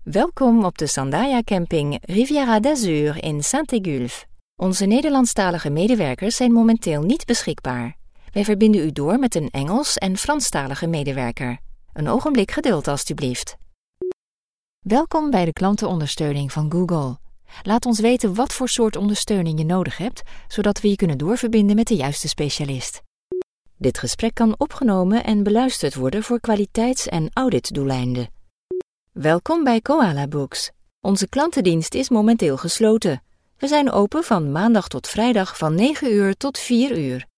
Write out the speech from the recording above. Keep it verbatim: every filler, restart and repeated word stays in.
Welkom op de Sandaia Camping Riviera d'Azur in Saint-Égulphe. Onze Nederlandstalige medewerkers zijn momenteel niet beschikbaar. Wij verbinden u door met een Engels- en Franstalige medewerker. Een ogenblik geduld alstublieft. Welkom bij de klantenondersteuning van Google. Laat ons weten wat voor soort ondersteuning je nodig hebt, zodat we je kunnen doorverbinden met de juiste specialist. Dit gesprek kan opgenomen en beluisterd worden voor kwaliteits- en auditdoeleinden. Welkom bij Koala Books. Onze klantendienst is momenteel gesloten. We zijn open van maandag tot vrijdag van negen uur tot vier uur.